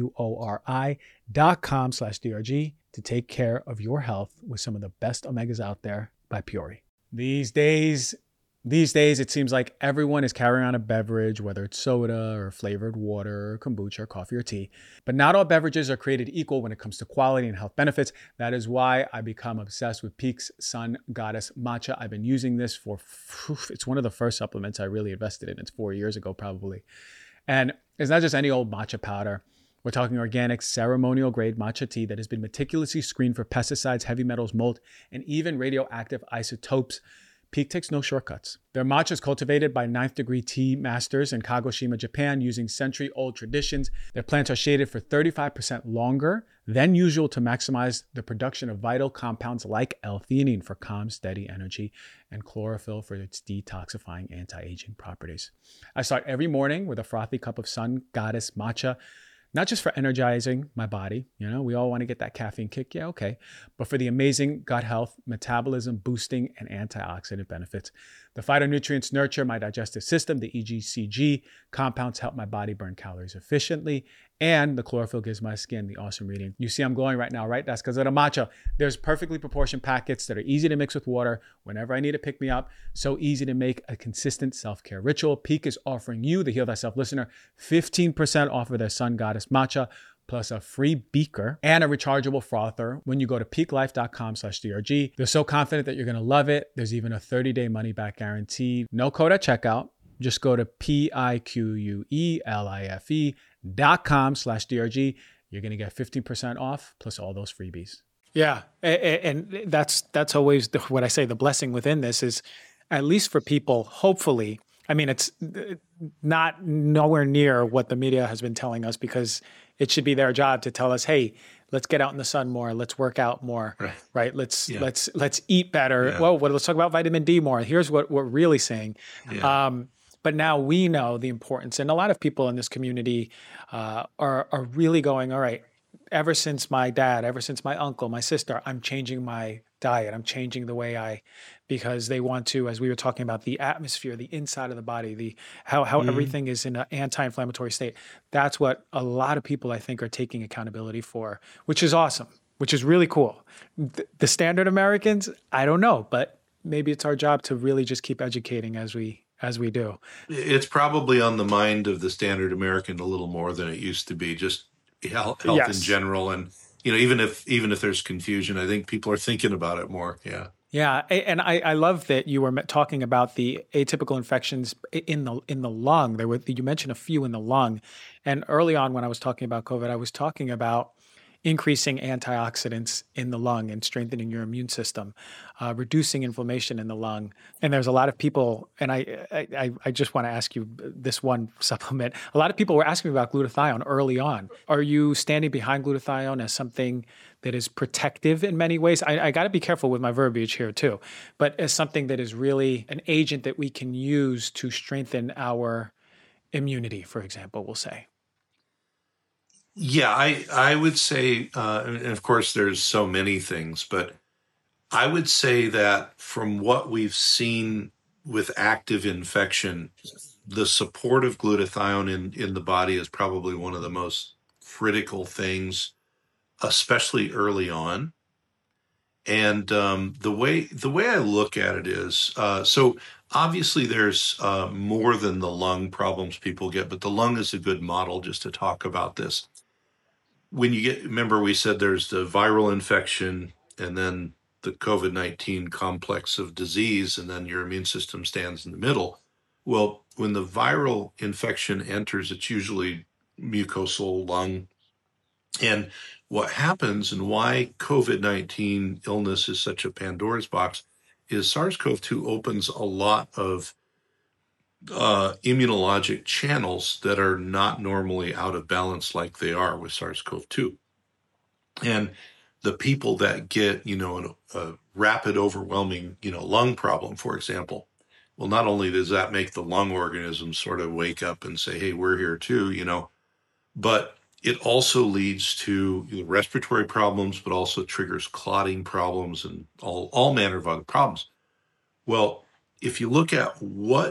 PUORI.com/DRG, to take care of your health with some of the best omegas out there by Puori. These days, it seems like everyone is carrying on a beverage, whether it's soda or flavored water, or kombucha, or coffee or tea. But not all beverages are created equal when it comes to quality and health benefits. That is why I become obsessed with Peak's Sun Goddess Matcha. I've been using this it's one of the first supplements I really invested in. It's 4 years ago, probably. And it's not just any old matcha powder. We're talking organic, ceremonial grade matcha tea that has been meticulously screened for pesticides, heavy metals, mold, and even radioactive isotopes. Peak takes no shortcuts. Their matcha is cultivated by 9th degree tea masters in Kagoshima, Japan, using century-old traditions. Their plants are shaded for 35% longer than usual to maximize the production of vital compounds like L-theanine for calm, steady energy, and chlorophyll for its detoxifying anti-aging properties. I start every morning with a frothy cup of Sun Goddess matcha, not just for energizing my body, we all want to get that caffeine kick, yeah, okay, but for the amazing gut health, metabolism boosting, and antioxidant benefits. The phytonutrients nurture my digestive system, the EGCG compounds help my body burn calories efficiently, and the chlorophyll gives my skin the awesome reading. You see I'm glowing right now, right? That's because of the matcha. There's perfectly proportioned packets that are easy to mix with water whenever I need to pick me up. So easy to make a consistent self-care ritual. Peak is offering you, the Heal Thyself listener, 15% off of their Sun Goddess matcha, plus a free beaker and a rechargeable frother when you go to peaklife.com/DRG. They're so confident that you're going to love it. There's even a 30-day money-back guarantee. No code at checkout. Just go to PIQUELIFE.com/DRG. You're going to get 15% off plus all those freebies. Yeah. And that's always what I say. The blessing within this is, at least for people, hopefully, I mean, it's not nowhere near what the media has been telling us, because it should be their job to tell us, hey, let's get out in the sun more. Let's work out more, right? Let's eat better. Yeah. Well, let's talk about vitamin D more. Here's what we're really saying. Yeah. But now we know the importance, and a lot of people in this community are really going, all right, ever since my dad, ever since my uncle, my sister, I'm changing my diet. I'm changing the way because they want to, as we were talking about, the atmosphere, the inside of the body, the how Mm. everything is in an anti-inflammatory state. That's what a lot of people I think are taking accountability for, which is awesome, which is really cool. The standard Americans, I don't know, but maybe it's our job to really just keep educating as we do. It's probably on the mind of the standard American a little more than it used to be. Just health in Yes. general, and even if there's confusion, I think people are thinking about it more. Yeah. Yeah, and I love that you were talking about the atypical infections in the lung. You mentioned a few in the lung, and early on when I was talking about COVID, I was talking about increasing antioxidants in the lung and strengthening your immune system, reducing inflammation in the lung. And there's a lot of people, and I just want to ask you this one supplement. A lot of people were asking me about glutathione early on. Are you standing behind glutathione as something that is protective in many ways? I got to be careful with my verbiage here too, but as something that is really an agent that we can use to strengthen our immunity, for example, we'll say. Yeah, I would say, and of course, there's so many things, but I would say that from what we've seen with active infection, the support of glutathione in the body is probably one of the most critical things, especially early on. And the way I look at it is, so obviously there's more than the lung problems people get, but the lung is a good model just to talk about this. Remember we said there's the viral infection and then the COVID-19 complex of disease, and then your immune system stands in the middle. Well, when the viral infection enters, it's usually mucosal lung. And what happens and why COVID-19 illness is such a Pandora's box is SARS-CoV-2 opens a lot of immunologic channels that are not normally out of balance like they are with SARS-CoV-2. And the people that get, a rapid, overwhelming, lung problem, for example, well, not only does that make the lung organisms sort of wake up and say, hey, we're here too, but it also leads to respiratory problems, but also triggers clotting problems and all manner of other problems. Well, if you look at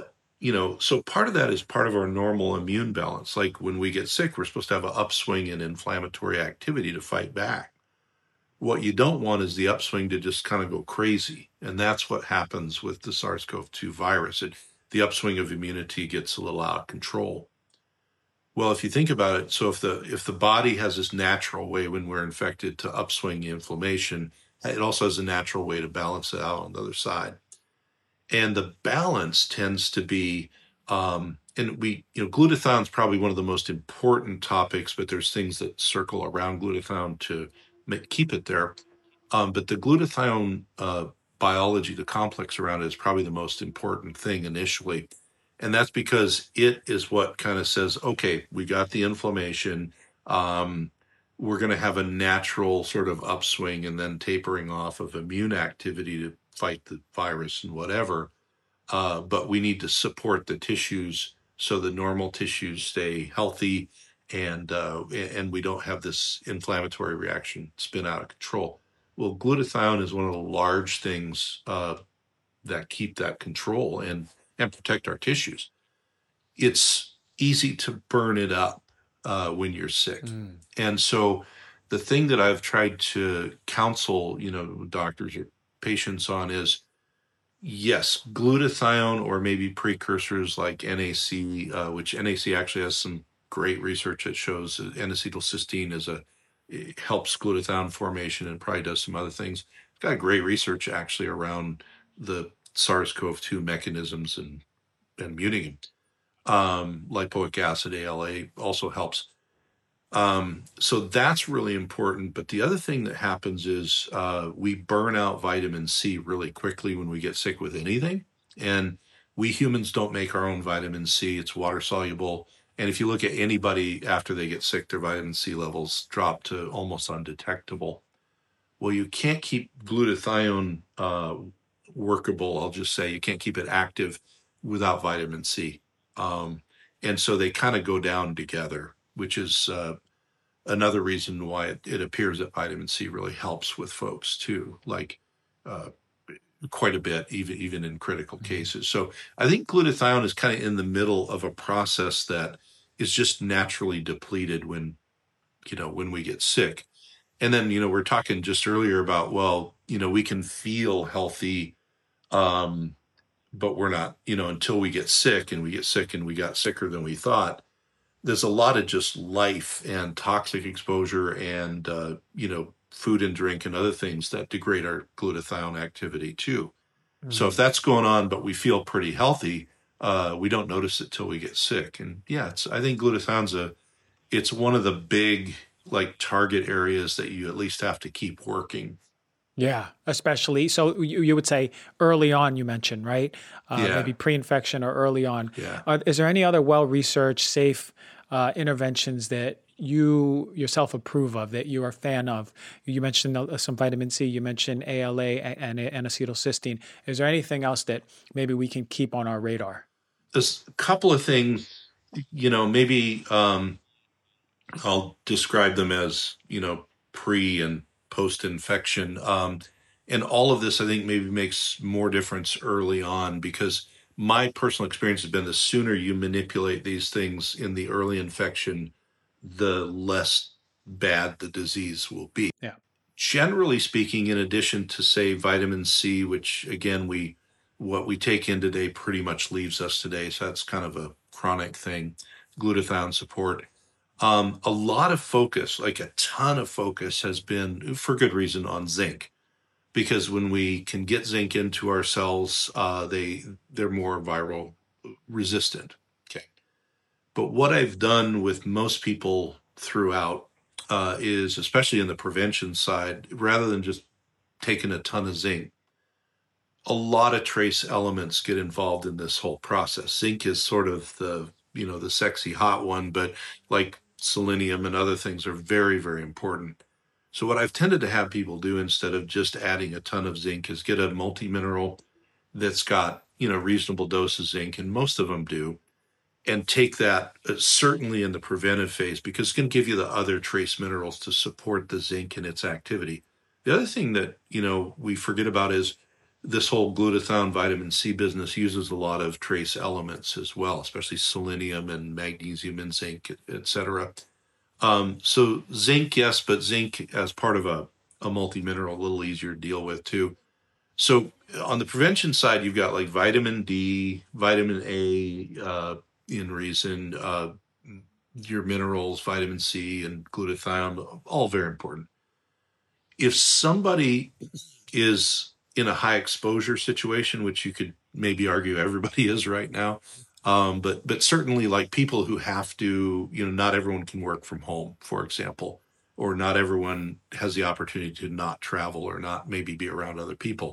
so part of that is part of our normal immune balance. Like when we get sick, we're supposed to have an upswing in inflammatory activity to fight back. What you don't want is the upswing to just kind of go crazy. And that's what happens with the SARS-CoV-2 virus. The upswing of immunity gets a little out of control. Well, if you think about it, so if the body has this natural way when we're infected to upswing inflammation, it also has a natural way to balance it out on the other side. And the balance tends to be, glutathione is probably one of the most important topics, but there's things that circle around glutathione to keep it there. But the glutathione biology, the complex around it, is probably the most important thing initially. And that's because it is what kind of says, okay, we got the inflammation. We're going to have a natural sort of upswing and then tapering off of immune activity to fight the virus and whatever. But we need to support the tissues so the normal tissues stay healthy and we don't have this inflammatory reaction spin out of control. Well, glutathione is one of the large things that keep that control and protect our tissues. It's easy to burn it up when you're sick. And so the thing that I've tried to counsel, doctors or patients on is, yes, glutathione or maybe precursors like NAC, which NAC actually has some great research that shows that N-acetylcysteine it helps glutathione formation and probably does some other things. It's got great research actually around the SARS-CoV-2 mechanisms and muting. Lipoic acid, ALA, also helps. So that's really important. But the other thing that happens is we burn out vitamin C really quickly when we get sick with anything. And we humans don't make our own vitamin C. It's water soluble. And if you look at anybody after they get sick, their vitamin C levels drop to almost undetectable. Well, you can't keep glutathione workable. I'll just say you can't keep it active without vitamin C. And so they kind of go down together, which is another reason why it appears that vitamin C really helps with folks too, like quite a bit, even in critical cases. So I think glutathione is kind of in the middle of a process that is just naturally depleted when we get sick. And then, we're talking just earlier about, well, we can feel healthy, but we're not, until we get sick, and we get sick and we got sicker than we thought. There's a lot of just life and toxic exposure and, food and drink and other things that degrade our glutathione activity too. So if that's going on, but we feel pretty healthy, we don't notice it till we get sick. And yeah, I think glutathione's it's one of the big target areas that you at least have to keep working. Yeah, especially. So you would say early on, you mentioned, right? Yeah. Maybe pre-infection or early on. Yeah. Is there any other well-researched, safe interventions that you yourself approve of, that you are a fan of? You mentioned some vitamin C, you mentioned ALA and acetylcysteine. Is there anything else that maybe we can keep on our radar? There's a couple of things, maybe I'll describe them as, pre and post-infection. And all of this, I think, maybe makes more difference early on, because my personal experience has been the sooner you manipulate these things in the early infection, the less bad the disease will be. Yeah. Generally speaking, in addition to, say, vitamin C, which, again, what we take in today pretty much leaves us today, so that's kind of a chronic thing, glutathione support. A lot of focus, like a ton of focus, has been, for good reason, on zinc, because when we can get zinc into our cells, they're more viral resistant. Okay. But what I've done with most people throughout is, especially in the prevention side, rather than just taking a ton of zinc, a lot of trace elements get involved in this whole process. Zinc is sort of the sexy hot one, but like selenium and other things are very, very important. So what I've tended to have people do, instead of just adding a ton of zinc, is get a multi-mineral that's got, reasonable dose of zinc, and most of them do, and take that certainly in the preventive phase, because it's going to give you the other trace minerals to support the zinc and its activity. The other thing that, we forget about is this whole glutathione vitamin C business uses a lot of trace elements as well, especially selenium and magnesium and zinc, et cetera. So zinc, yes, but zinc as part of a multi-mineral, a little easier to deal with too. So on the prevention side, you've got like vitamin D, vitamin A, in reason, your minerals, vitamin C and glutathione, all very important. If somebody is in a high exposure situation, which you could maybe argue everybody is right now, but certainly like people who have to, not everyone can work from home, for example, or not everyone has the opportunity to not travel or not maybe be around other people.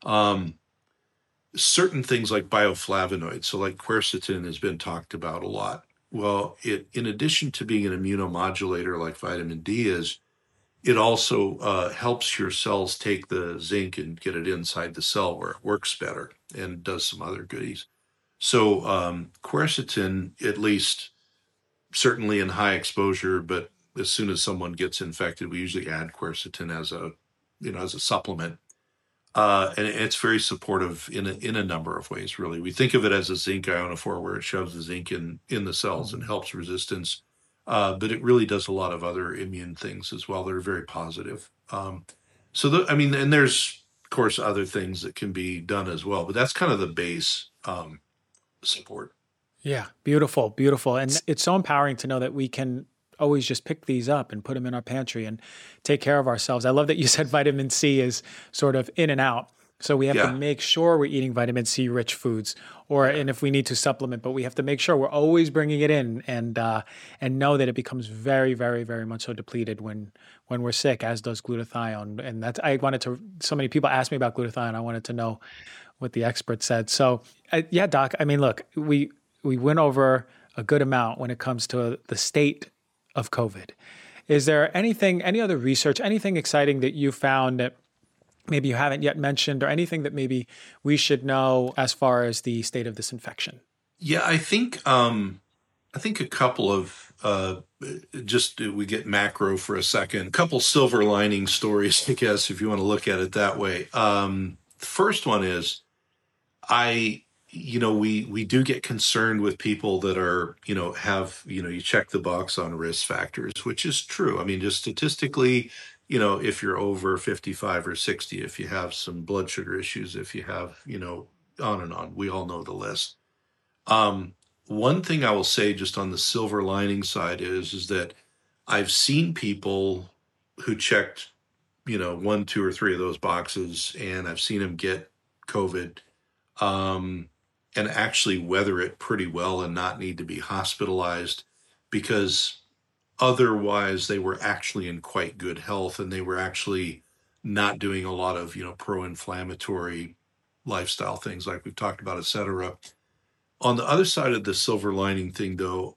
Certain things like bioflavonoids, so like quercetin has been talked about a lot. Well, in addition to being an immunomodulator like vitamin D is, it also helps your cells take the zinc and get it inside the cell where it works better and does some other goodies. So quercetin, at least certainly in high exposure, but as soon as someone gets infected, we usually add quercetin as a supplement. And it's very supportive in a number of ways, really. We think of it as a zinc ionophore, where it shoves the zinc in the cells and helps resistance. But it really does a lot of other immune things as well that are very positive. And there's, of course, other things that can be done as well, but that's kind of the base support. Yeah, beautiful, beautiful. And it's so empowering to know that we can always just pick these up and put them in our pantry and take care of ourselves. I love that you said vitamin C is sort of in and out. So we have to make sure we're eating vitamin C rich foods, and if we need to supplement, but we have to make sure we're always bringing it in and know that it becomes very, very, very much so depleted when we're sick, as does glutathione. And so many people ask me about glutathione. I wanted to know what the expert said. So Doc, I mean, look, we went over a good amount when it comes to the state of COVID. Is there any other research, anything exciting that you found that maybe you haven't yet mentioned, or anything that maybe we should know as far as the state of this infection? Yeah, I think a couple of just we get macro for a second. A couple silver lining stories, I guess, if you want to look at it that way. The first one is we do get concerned with people that are, have, you check the box on risk factors, which is true. I mean, just statistically, if you're over 55 or 60, if you have some blood sugar issues, if you have, on and on, we all know the list. Um, One thing I will say just on the silver lining side is that I've seen people who checked, one, two, or three of those boxes, and I've seen them get COVID, um, and actually weather it pretty well and not need to be hospitalized because otherwise they were actually in quite good health and they were actually not doing a lot of, pro-inflammatory lifestyle things like we've talked about, et cetera. On the other side of the silver lining thing, though,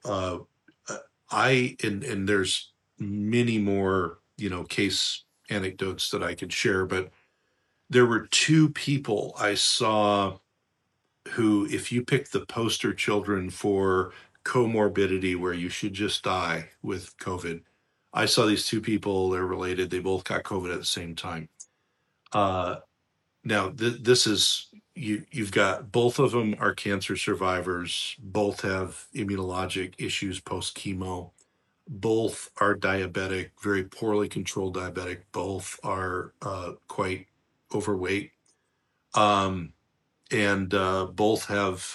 and there's many more, case anecdotes that I could share, but there were two people I saw who, if you pick the poster children for comorbidity where you should just die with COVID, I saw these two people, they're related, they both got COVID at the same time. Uh, Now, this is you've got both of them are cancer survivors, both have immunologic issues post chemo, both are diabetic, very poorly controlled diabetic, both are quite overweight, um, and both have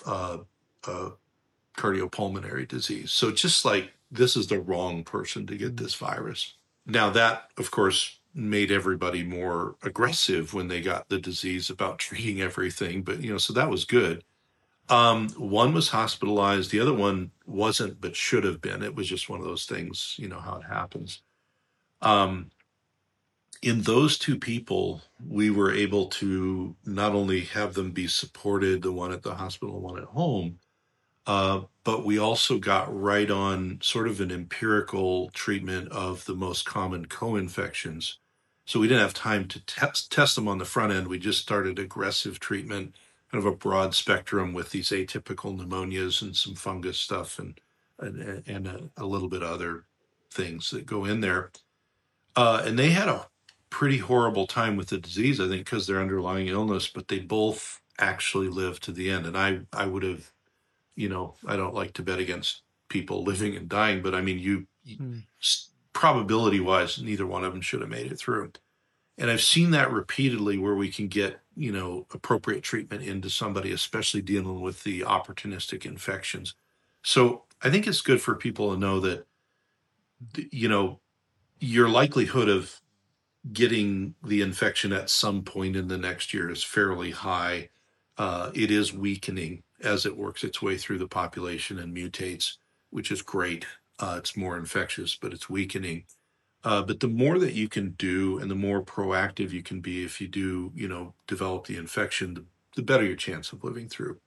cardiopulmonary disease. So just like this is the wrong person to get this virus. Now that, of course, made everybody more aggressive when they got the disease about treating everything. But, so that was good. One was hospitalized. The other one wasn't, but should have been. It was just one of those things, how it happens. Um, in those two people, we were able to not only have them be supported, the one at the hospital, one at home, but we also got right on sort of an empirical treatment of the most common co-infections. So we didn't have time to test them on the front end. We just started aggressive treatment, kind of a broad spectrum with these atypical pneumonias and some fungus stuff and a little bit of other things that go in there. And they had a pretty horrible time with the disease, I think, because their underlying illness, but they both actually lived to the end. And I would have, I don't like to bet against people living and dying, but I mean, probability wise, neither one of them should have made it through. And I've seen that repeatedly where we can get, appropriate treatment into somebody, especially dealing with the opportunistic infections. So I think it's good for people to know that, your likelihood of getting the infection at some point in the next year is fairly high. It is weakening as it works its way through the population and mutates, which is great. It's more infectious, but it's weakening. But the more that you can do and the more proactive you can be if you do, develop the infection, the better your chance of living through.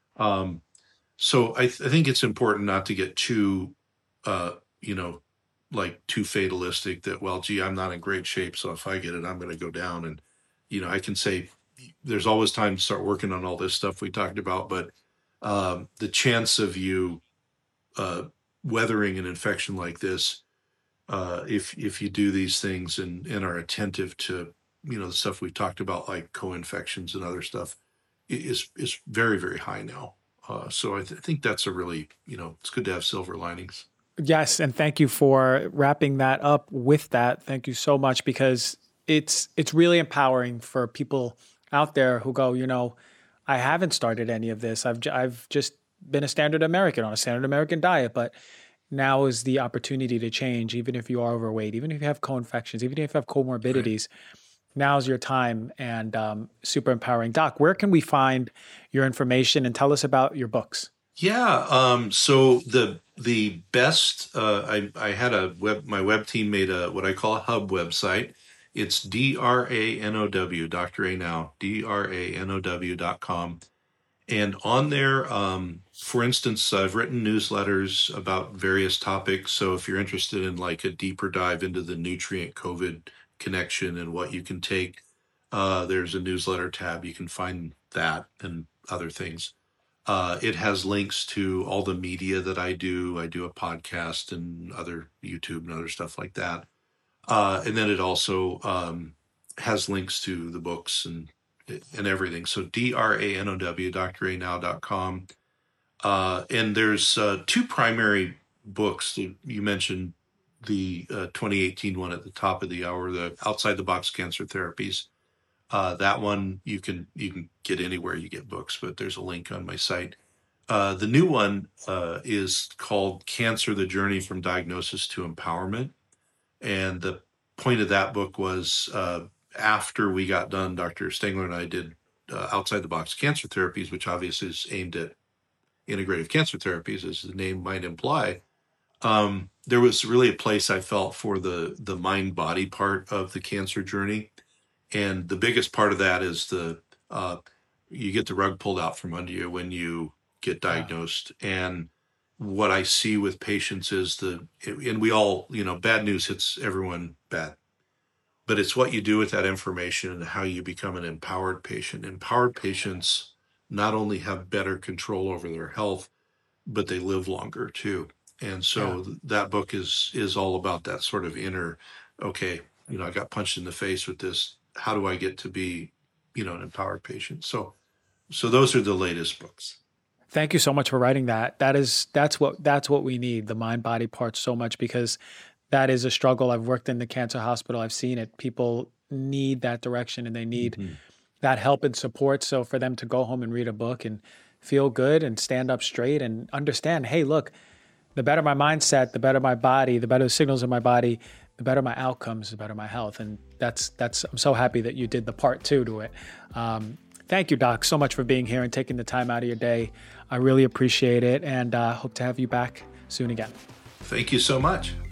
So I think it's important not to get too, you know, like too fatalistic that, well, gee, I'm not in great shape. So if I get it, I'm going to go down. And, I can say there's always time to start working on all this stuff we talked about, but the chance of you weathering an infection like this, if you do these things and are attentive to, the stuff we talked about, like co-infections and other stuff, is very, very high now. So I think that's a really, it's good to have silver linings. Yes, and thank you for wrapping that up with that. Thank you so much, because it's really empowering for people out there who go, I haven't started any of this. I've just been a standard American on a standard American diet, but now is the opportunity to change, even if you are overweight, even if you have co-infections, even if you have comorbidities. Right. Now's your time, and super empowering. Doc, where can we find your information, and tell us about your books? Yeah. So the best, I had my web team made what I call a hub website. It's DRANOW, Dr. A Now, DRANOW.com. And on there, for instance, I've written newsletters about various topics. So if you're interested in like a deeper dive into the nutrient COVID connection and what you can take, there's a newsletter tab. You can find that and other things. It has links to all the media that I do. I do a podcast and other YouTube and other stuff like that. And then it also has links to the books and everything. So DRANOW, dranow.com. And there's two primary books that you mentioned, the 2018 one at the top of the hour, the Outside the Box Cancer Therapies. That one you can get anywhere you get books, but there's a link on my site. The new one is called Cancer: The Journey from Diagnosis to Empowerment. And the point of that book was after we got done, Dr. Stengler and I did Outside the Box Cancer Therapies, which obviously is aimed at integrative cancer therapies, as the name might imply. There was really a place I felt for the mind-body part of the cancer journey. And the biggest part of that is you get the rug pulled out from under you when you get diagnosed. And what I see with patients is and we all, bad news hits everyone bad, but it's what you do with that information and how you become an empowered patient. Empowered patients not only have better control over their health, but they live longer too. And so that book is all about that sort of inner, okay, I got punched in the face with this. How do I get to be, an empowered patient? So those are the latest books. Thank you so much for writing that. That's what we need, the mind-body part so much, because that is a struggle. I've worked in the cancer hospital. I've seen it. People need that direction and they need that help and support. So for them to go home and read a book and feel good and stand up straight and understand, hey, look, the better my mindset, the better my body, the better the signals in my body, the better my outcomes, the better my health. And that's I'm so happy that you did the part 2 to it. Thank you, Doc, so much for being here and taking the time out of your day. I really appreciate it, and hope to have you back soon again. Thank you so much.